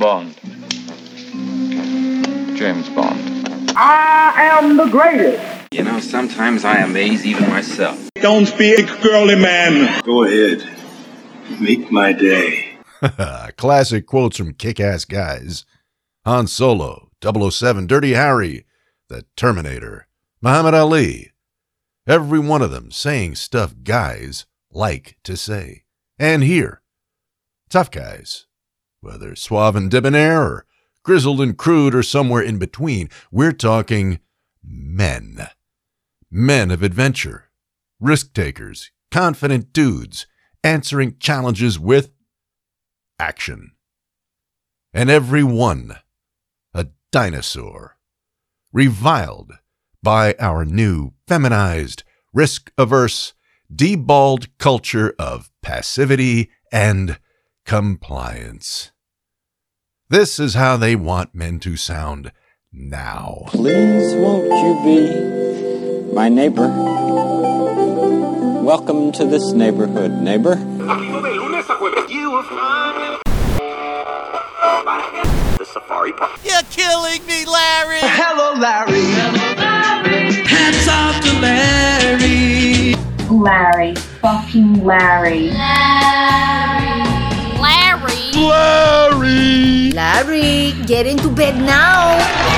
Bond. James Bond. I am the greatest. You know, sometimes I amaze even myself. Don't be a girly man. Go ahead. Make my day. Classic quotes from Kick-Ass Guys. Han Solo, 007, Dirty Harry, The Terminator, Muhammad Ali. Every one of them saying stuff guys like to say and hear. Tough guys, whether suave and debonair or grizzled and crude or somewhere in between, we're talking men. Men of adventure, risk takers, confident dudes, answering challenges with action. And every one a dinosaur, reviled by our new feminized, risk-averse, deballed culture of passivity and compliance. This is how they want men to sound now. Please won't you be my neighbor? Welcome to this neighborhood, neighbor. The safari park. You're killing me, Larry! Hello, Larry! Hello, Larry! Hats off to Larry! Larry. Fucking Larry. Larry! Larry! Larry, get into bed now!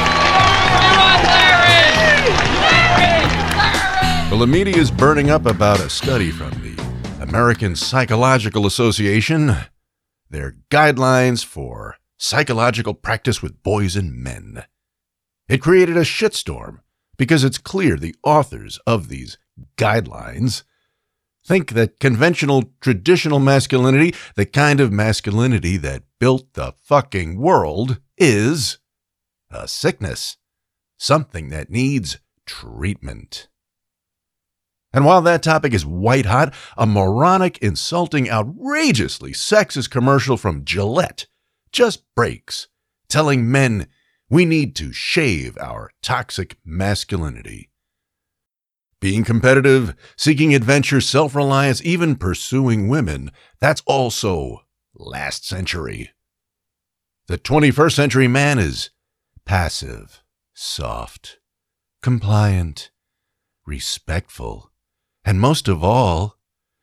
Well, the media is burning up about a study from the American Psychological Association, their guidelines for psychological practice with boys and men. It created a shitstorm because it's clear the authors of these guidelines think that conventional, traditional masculinity, the kind of masculinity that built the fucking world, is a sickness, something that needs treatment. And while that topic is white hot, a moronic, insulting, outrageously sexist commercial from Gillette just breaks, telling men we need to shave our toxic masculinity. Being competitive, seeking adventure, self-reliance, even pursuing women, that's also last century. The 21st century man is passive, soft, compliant, respectful, and most of all,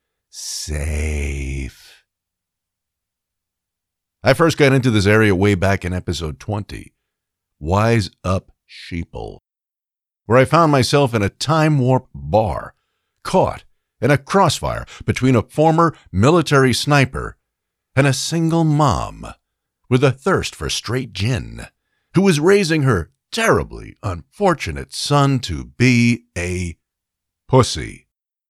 safe. I first got into this area way back in episode 20, Wise Up Sheeple, where I found myself in a time warp bar, caught in a crossfire between a former military sniper and a single mom with a thirst for straight gin, who was raising her terribly unfortunate son to be a pussy.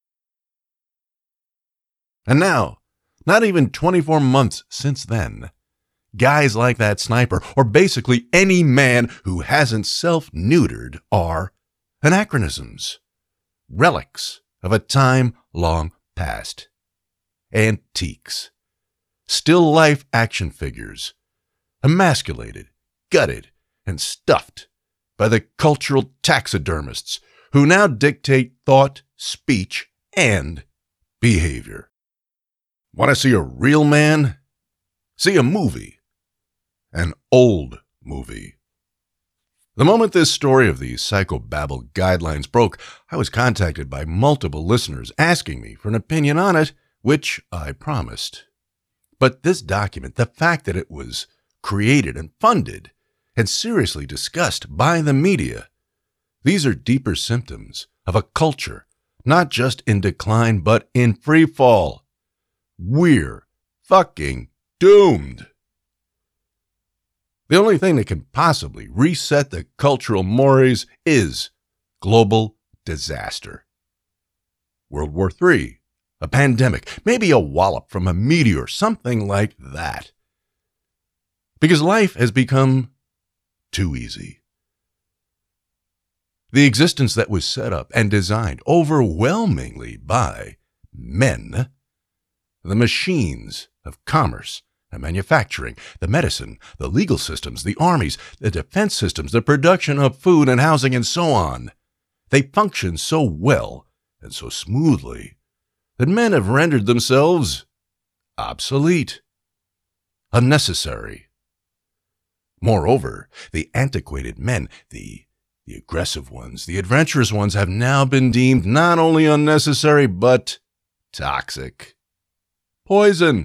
And now, not even 24 months since then, guys like that sniper, or basically any man who hasn't self-neutered, are anachronisms, relics of a time long past, antiques, still life action figures, emasculated, gutted, and stuffed by the cultural taxidermists who now dictate thought, speech, and behavior. Want to see a real man? See a movie. An old movie. The moment this story of the Psychobabble guidelines broke, I was contacted by multiple listeners asking me for an opinion on it, which I promised. But this document, the fact that it was created and funded and seriously discussed by the media, these are deeper symptoms of a culture not just in decline but in free fall. We're fucking doomed. The only thing that can possibly reset the cultural mores is global disaster. World War III, a pandemic, maybe a wallop from a meteor, something like that. Because life has become too easy. The existence that was set up and designed overwhelmingly by men, the machines of commerce and manufacturing, the medicine, the legal systems, the armies, the defense systems, the production of food and housing, and so on. They function so well and so smoothly that men have rendered themselves obsolete, unnecessary, Moreover, the antiquated men, the aggressive ones, the adventurous ones have now been deemed not only unnecessary, but toxic. Poison.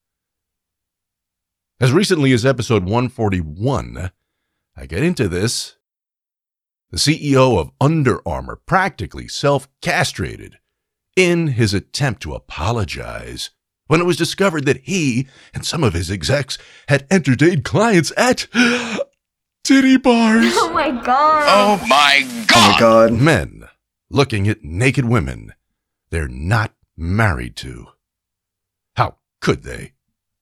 As recently as episode 141, I get into this. The CEO of Under Armour practically self-castrated in his attempt to apologize when it was discovered that he and some of his execs had entertained clients at titty bars. Oh my god. Oh my god! Oh my god. Men looking at naked women they're not married to. How could they?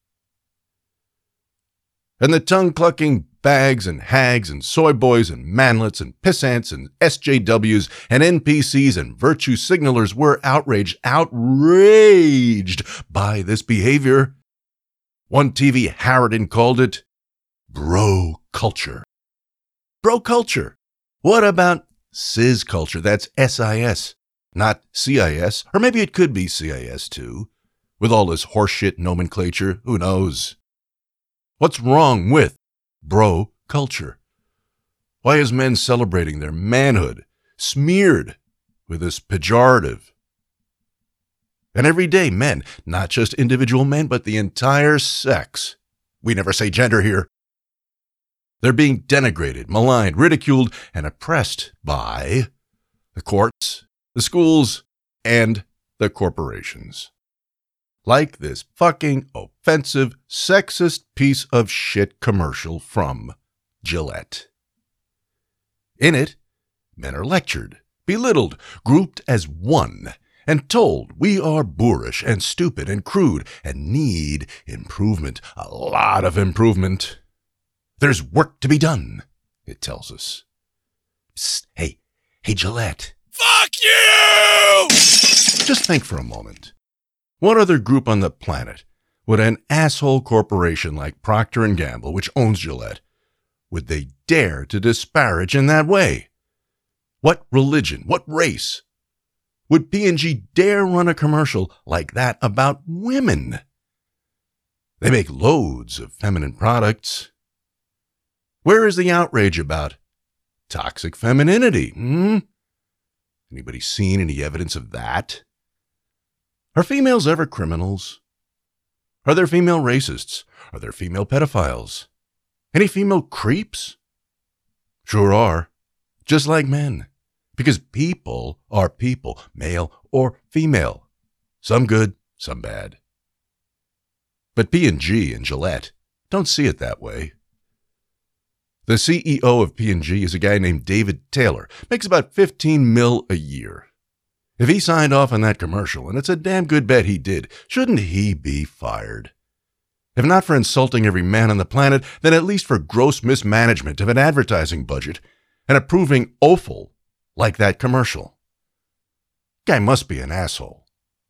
And the tongue-clucking bags and hags and soy boys and manlets and pissants and SJWs and NPCs and virtue signalers were outraged by this behavior. One TV harridan called it bro culture. Bro culture. What about cis culture? That's SIS, not CIS. Or maybe it could be CIS too. With all this horseshit nomenclature, who knows? What's wrong with bro culture? Why is men celebrating their manhood smeared with this pejorative? And every day men, not just individual men, but the entire sex, we never say gender here, they're being denigrated, maligned, ridiculed, and oppressed by the courts, the schools, and the corporations. Like this fucking offensive, sexist piece of shit commercial from Gillette. In it, men are lectured, belittled, grouped as one, and told we are boorish and stupid and crude and need improvement, a lot of improvement. There's work to be done, it tells us. Psst, hey Gillette. Fuck you! Just think for a moment. What other group on the planet would an asshole corporation like Procter & Gamble, which owns Gillette, would they dare to disparage in that way? What religion, what race would P&G dare run a commercial like that about women? They make loads of feminine products. Where is the outrage about toxic femininity? Anybody seen any evidence of that? Are females ever criminals? Are there female racists? Are there female pedophiles? Any female creeps? Sure are. Just like men. Because people are people, male or female. Some good, some bad. But P&G and Gillette don't see it that way. The CEO of P&G is a guy named David Taylor. Makes about $15 million a year. If he signed off on that commercial, and it's a damn good bet he did, shouldn't he be fired? If not for insulting every man on the planet, then at least for gross mismanagement of an advertising budget and approving offal like that commercial. Guy must be an asshole.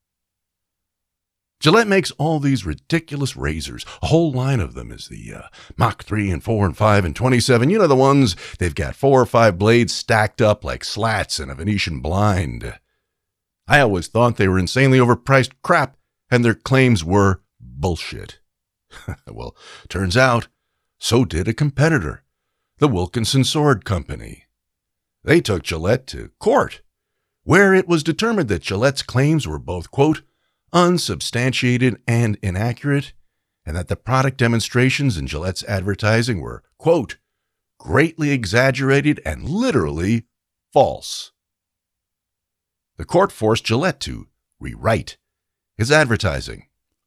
Gillette makes all these ridiculous razors. A whole line of them is the Mach 3 and 4 and 5 and 27. You know the ones, they've got 4 or 5 blades stacked up like slats in a Venetian blind. I always thought they were insanely overpriced crap, and their claims were bullshit. Well, turns out, so did a competitor, the Wilkinson Sword Company. They took Gillette to court, where it was determined that Gillette's claims were both, quote, unsubstantiated and inaccurate, and that the product demonstrations in Gillette's advertising were, quote, greatly exaggerated and literally false. The court forced Gillette to rewrite his advertising.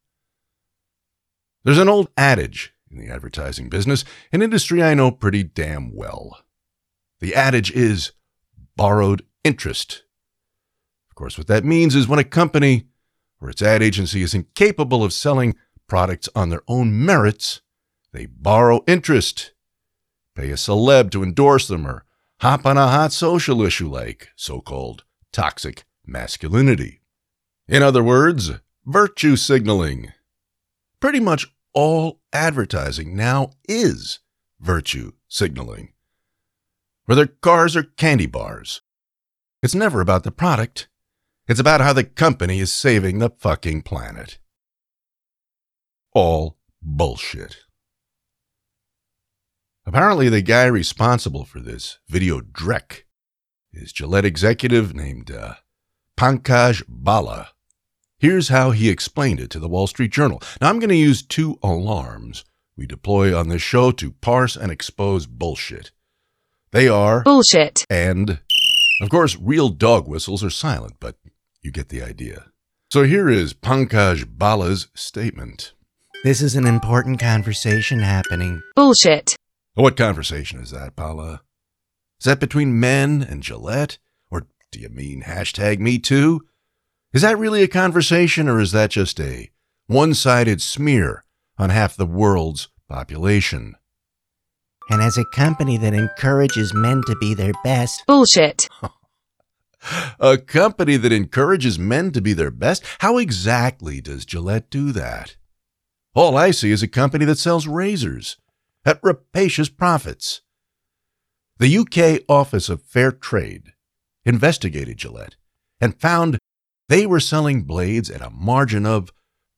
There's an old adage in the advertising business, an industry I know pretty damn well. The adage is borrowed interest. Of course, what that means is when a company or its ad agency is incapable of selling products on their own merits, they borrow interest, pay a celeb to endorse them, or hop on a hot social issue like so-called toxic masculinity. In other words, virtue signaling. Pretty much all advertising now is virtue signaling. Whether cars or candy bars. It's never about the product. It's about how the company is saving the fucking planet. All bullshit. Apparently, the guy responsible for this video dreck is Gillette executive named Pankaj Bala. Here's how he explained it to the Wall Street Journal. Now, I'm going to use 2 alarms we deploy on this show to parse and expose bullshit. They are bullshit, and, of course, real dog whistles are silent, but you get the idea. So here is Pankaj Bala's statement. This is an important conversation happening. Bullshit. What conversation is that, Bala? Is that between men and Gillette? Or do you mean #MeToo? Is that really a conversation, or is that just a one-sided smear on half the world's population? And as a company that encourages men to be their best. Bullshit. A company that encourages men to be their best? How exactly does Gillette do that? All I see is a company that sells razors at rapacious profits. The UK Office of Fair Trade investigated Gillette and found they were selling blades at a margin of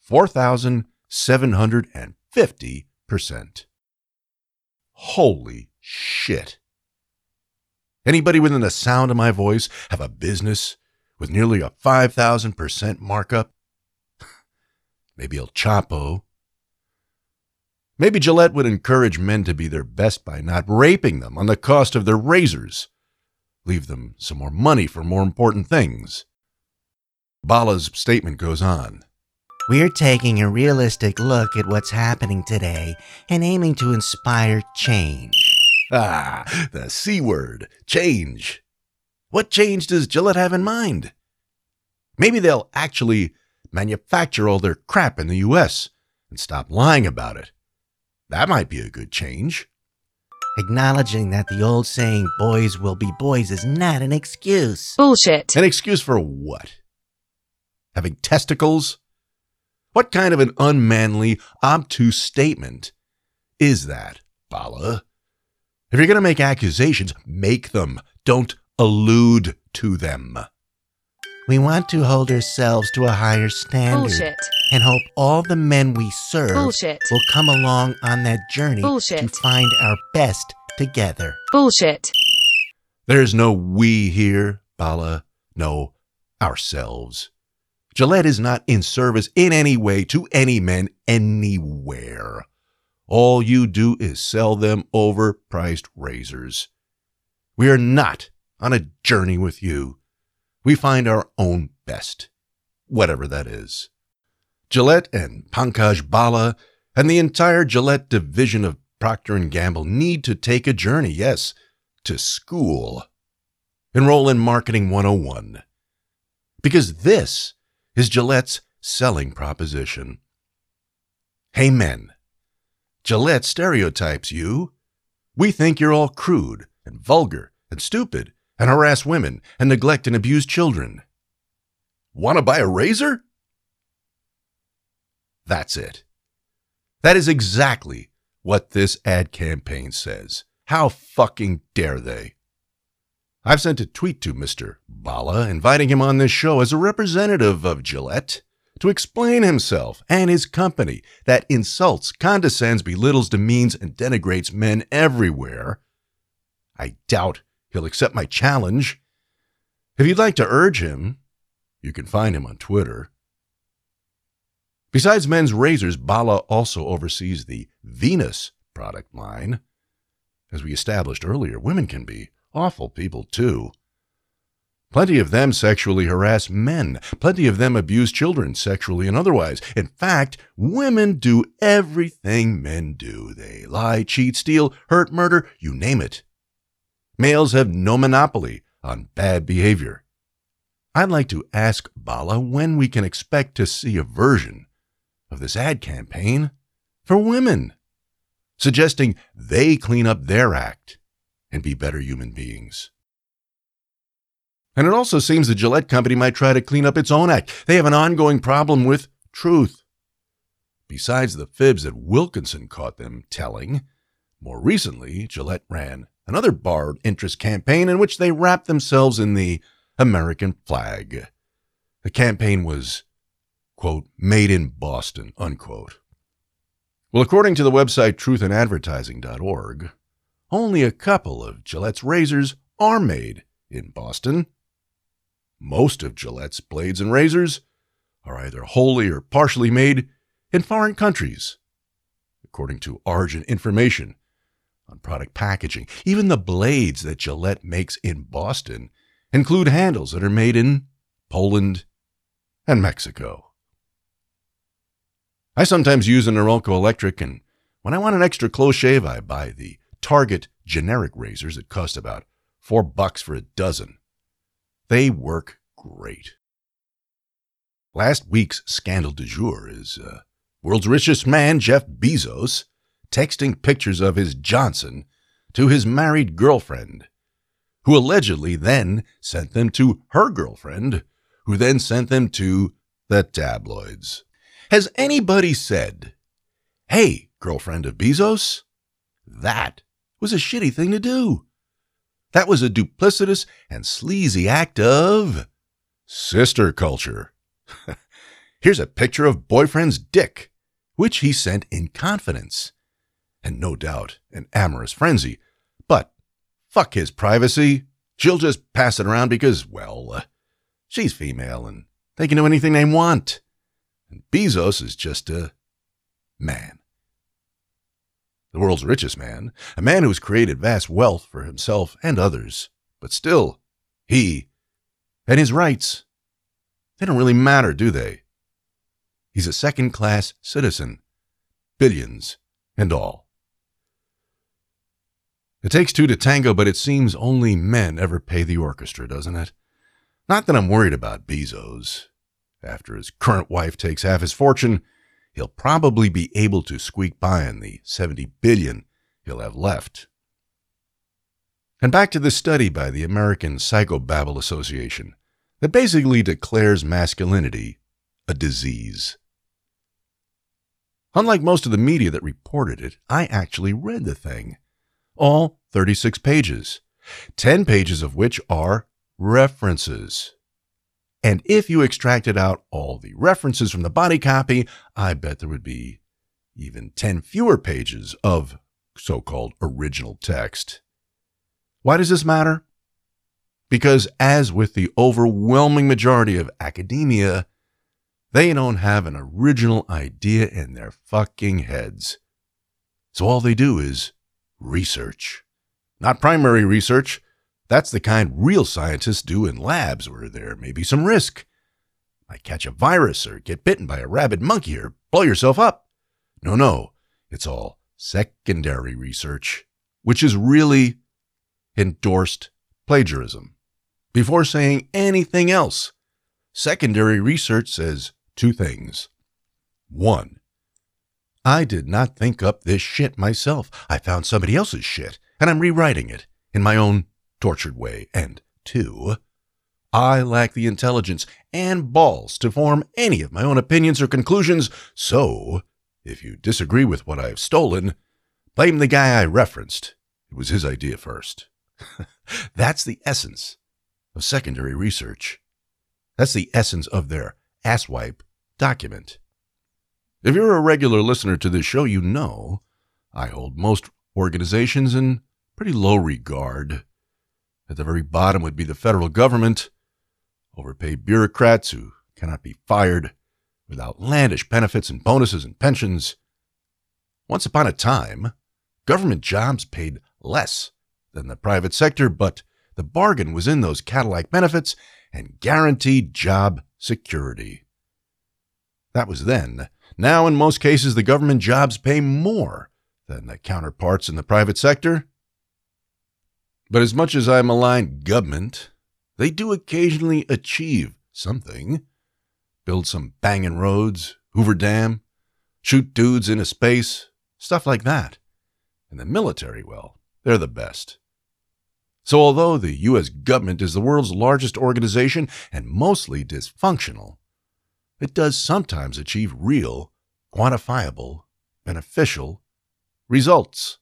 4,750%. Holy shit. Anybody within the sound of my voice have a business with nearly a 5,000% markup? Maybe El Chapo. Maybe Gillette would encourage men to be their best by not raping them on the cost of their razors. Leave them some more money for more important things. Bala's statement goes on. We're taking a realistic look at what's happening today and aiming to inspire change. Ah, the C word, change. What change does Gillette have in mind? Maybe they'll actually manufacture all their crap in the U.S. and stop lying about it. That might be a good change. Acknowledging that the old saying, boys will be boys, is not an excuse. Bullshit. An excuse for what? Having testicles? What kind of an unmanly, obtuse statement is that, Bala? If you're going to make accusations, make them. Don't allude to them. We want to hold ourselves to a higher standard. Bullshit. And hope all the men we serve Bullshit. will come along on that journey Bullshit. to find our best together. Bullshit. There's no we here, Bala. No, ourselves. Gillette is not in service in any way to any men anywhere. All you do is sell them overpriced razors. We are not on a journey with you. We find our own best, whatever that is. Gillette and Pankaj Bala and the entire Gillette division of Procter & Gamble need to take a journey, yes, to school. Enroll in Marketing 101. Because this is Gillette's selling proposition. Hey men, Gillette stereotypes you. We think you're all crude and vulgar and stupid and harass women and neglect and abuse children. Want to buy a razor? That's it. That is exactly what this ad campaign says. How fucking dare they? I've sent a tweet to Mr. Bala inviting him on this show as a representative of Gillette to explain himself and his company that insults, condescends, belittles, demeans, and denigrates men everywhere. I doubt he'll accept my challenge. If you'd like to urge him, you can find him on Twitter. Besides men's razors, Bala also oversees the Venus product line. As we established earlier, women can be awful people too. Plenty of them sexually harass men. Plenty of them abuse children sexually and otherwise. In fact, women do everything men do. They lie, cheat, steal, hurt, murder, you name it. Males have no monopoly on bad behavior. I'd like to ask Bala when we can expect to see a version of this ad campaign for women, suggesting they clean up their act and be better human beings. And it also seems the Gillette company might try to clean up its own act. They have an ongoing problem with truth. Besides the fibs that Wilkinson caught them telling, more recently, Gillette ran another borrowed interest campaign in which they wrapped themselves in the American flag. The campaign was, quote, made in Boston, unquote. Well, according to the website truthandadvertising.org, only a couple of Gillette's razors are made in Boston. Most of Gillette's blades and razors are either wholly or partially made in foreign countries, according to origin information on product packaging. Even the blades that Gillette makes in Boston include handles that are made in Poland and Mexico. I sometimes use an Norelco electric, and when I want an extra close shave, I buy the Target generic razors that cost about $4 for a dozen. They work great. Last week's scandal du jour is world's richest man, Jeff Bezos, texting pictures of his Johnson to his married girlfriend, who allegedly then sent them to her girlfriend, who then sent them to the tabloids. Has anybody said, "Hey, girlfriend of Bezos, that was a shitty thing to do. That was a duplicitous and sleazy act of sister culture. Here's a picture of boyfriend's dick, which he sent in confidence, and no doubt an amorous frenzy. But fuck his privacy. She'll just pass it around because, well, she's female and they can do anything they want. And Bezos is just a man. The world's richest man, a man who has created vast wealth for himself and others. But still, he and his rights, they don't really matter, do they? He's a second-class citizen, billions and all. It takes two to tango, but it seems only men ever pay the orchestra, doesn't it? Not that I'm worried about Bezos. After his current wife takes half his fortune, he'll probably be able to squeak by on the $70 billion he'll have left. And back to the study by the American Psychobabble Association that basically declares masculinity a disease. Unlike most of the media that reported it, I actually read the thing. All 36 pages, 10 pages of which are references. And if you extracted out all the references from the body copy, I bet there would be even 10 fewer pages of so-called original text. Why does this matter? Because as with the overwhelming majority of academia, they don't have an original idea in their fucking heads. So all they do is research. Not primary research. That's the kind real scientists do in labs where there may be some risk. Might catch a virus or get bitten by a rabid monkey or blow yourself up. No, it's all secondary research, which is really endorsed plagiarism. Before saying anything else, secondary research says two things. One, I did not think up this shit myself. I found somebody else's shit, and I'm rewriting it in my own tortured way. And two, I lack the intelligence and balls to form any of my own opinions or conclusions, so if you disagree with what I've stolen, blame the guy I referenced. It was his idea first. That's the essence of secondary research. That's the essence of their asswipe document. If you're a regular listener to this show, you know I hold most organizations in pretty low regard. At the very bottom would be the federal government, overpaid bureaucrats who cannot be fired, with outlandish benefits and bonuses and pensions. Once upon a time, government jobs paid less than the private sector, but the bargain was in those Cadillac benefits and guaranteed job security. That was then. Now, in most cases, the government jobs pay more than the counterparts in the private sector. But as much as I malign government, they do occasionally achieve something. Build some banging roads, Hoover Dam, shoot dudes into space, stuff like that. And the military, well, they're the best. So although the U.S. government is the world's largest organization and mostly dysfunctional, it does sometimes achieve real, quantifiable, beneficial results.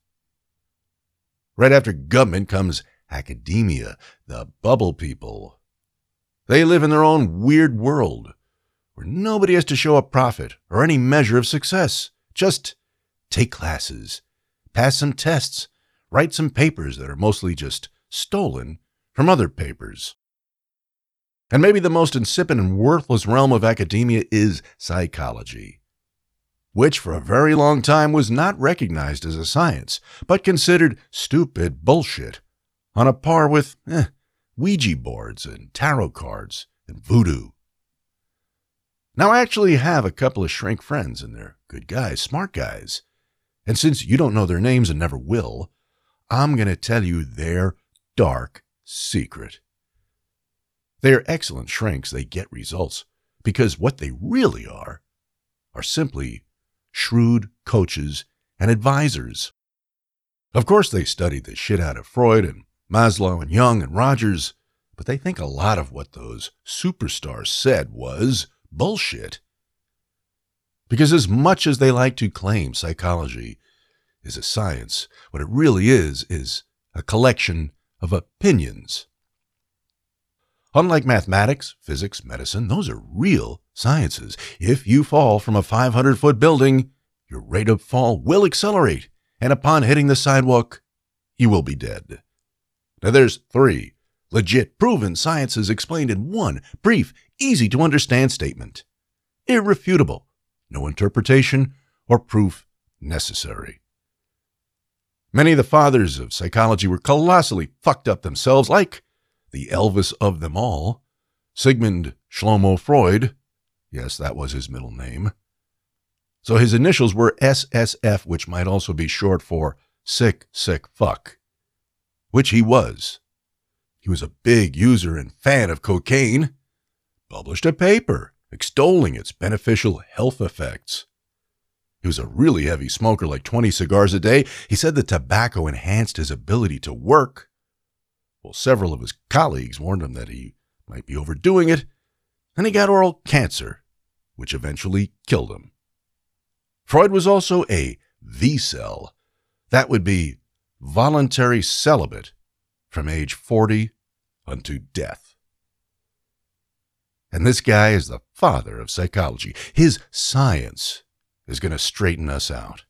Right after government comes academia, the bubble people. They live in their own weird world where nobody has to show a profit or any measure of success. Just take classes, pass some tests, write some papers that are mostly just stolen from other papers. And maybe the most insipid and worthless realm of academia is psychology, which for a very long time was not recognized as a science, but considered stupid bullshit, on a par with Ouija boards and tarot cards and voodoo. Now, I actually have a couple of shrink friends, and they're good guys, smart guys. And since you don't know their names and never will, I'm going to tell you their dark secret. They are excellent shrinks. They get results because what they really are simply shrewd coaches and advisors. Of course, they studied the shit out of Freud and Maslow and Jung and Rogers, but they think a lot of what those superstars said was bullshit. Because as much as they like to claim psychology is a science, what it really is a collection of opinions. Unlike mathematics, physics, medicine, those are real sciences. If you fall from a 500-foot building, your rate of fall will accelerate, and upon hitting the sidewalk, you will be dead. Now there's 3 legit proven sciences explained in one brief, easy-to-understand statement. Irrefutable. No interpretation or proof necessary. Many of the fathers of psychology were colossally fucked up themselves, like the Elvis of them all, Sigmund Shlomo Freud. Yes, that was his middle name. So his initials were SSF, which might also be short for sick fuck, which he was. He was a big user and fan of cocaine, published a paper extolling its beneficial health effects. He was a really heavy smoker, like 20 cigars a day. He said that tobacco enhanced his ability to work. Well, several of his colleagues warned him that he might be overdoing it, and he got oral cancer, which eventually killed him. Freud was also a V-cell. That would be voluntary celibate from age 40 unto death. And this guy is the father of psychology. His science is going to straighten us out.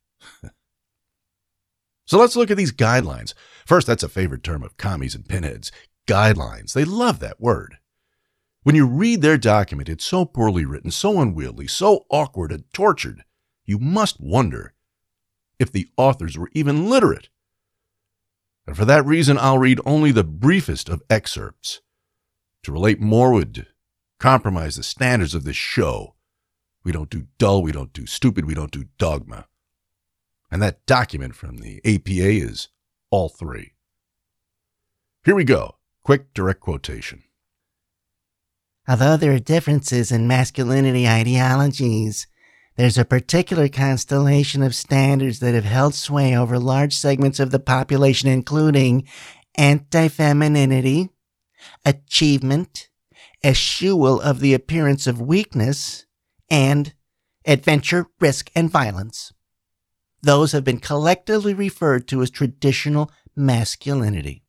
So let's look at these guidelines. First, that's a favorite term of commies and pinheads. Guidelines. They love that word. When you read their document, it's so poorly written, so unwieldy, so awkward and tortured, you must wonder if the authors were even literate. And for that reason, I'll read only the briefest of excerpts. To relate more would compromise the standards of this show. We don't do dull, we don't do stupid, we don't do dogma. And that document from the APA is all 3. Here we go. Quick, direct quotation. Although there are differences in masculinity ideologies, there's a particular constellation of standards that have held sway over large segments of the population, including anti-femininity, achievement, eschewal of the appearance of weakness, and adventure, risk, and violence. Those have been collectively referred to as traditional masculinity.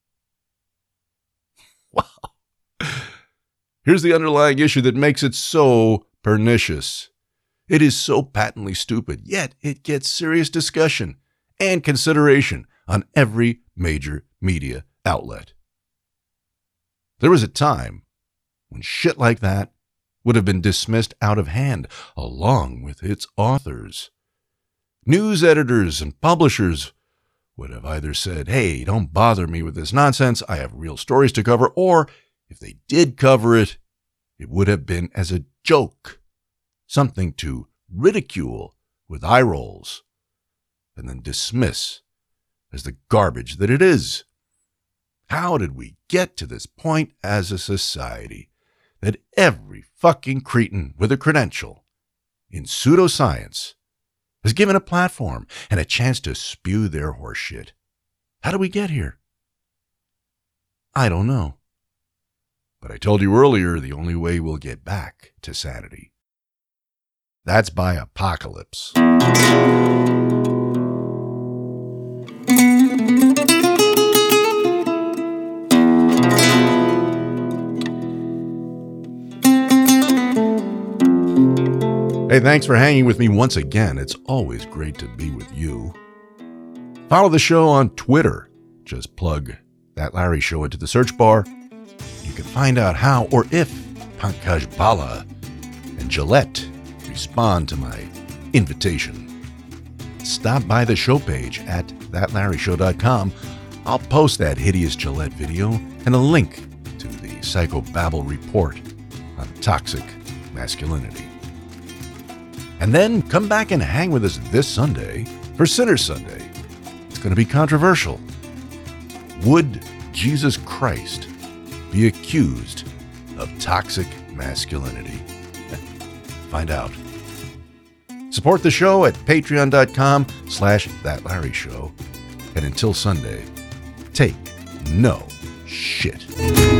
Wow. Here's the underlying issue that makes it so pernicious. It is so patently stupid, yet it gets serious discussion and consideration on every major media outlet. There was a time when shit like that would have been dismissed out of hand, along with its authors. News editors and publishers would have either said, hey, don't bother me with this nonsense, I have real stories to cover, or if they did cover it, it would have been as a joke, something to ridicule with eye rolls, and then dismiss as the garbage that it is. How did we get to this point as a society that every fucking cretin with a credential in pseudoscience is given a platform and a chance to spew their horseshit? How did we get here? I don't know. But I told you earlier, the only way we'll get back to sanity, that's by apocalypse. Hey, thanks for hanging with me once again. It's always great to be with you. Follow the show on Twitter. Just plug That Larry Show into the search bar. You can find out how or if Pankaj Bala and Gillette respond to my invitation. Stop by the show page at thatlarryshow.com. I'll post that hideous Gillette video and a link to the Psychobabble report on toxic masculinity. And then come back and hang with us this Sunday for Sinner Sunday. It's going to be controversial. Would Jesus Christ be accused of toxic masculinity? Find out. Support the show at patreon.com/thatlarryshow. And until Sunday, take no shit.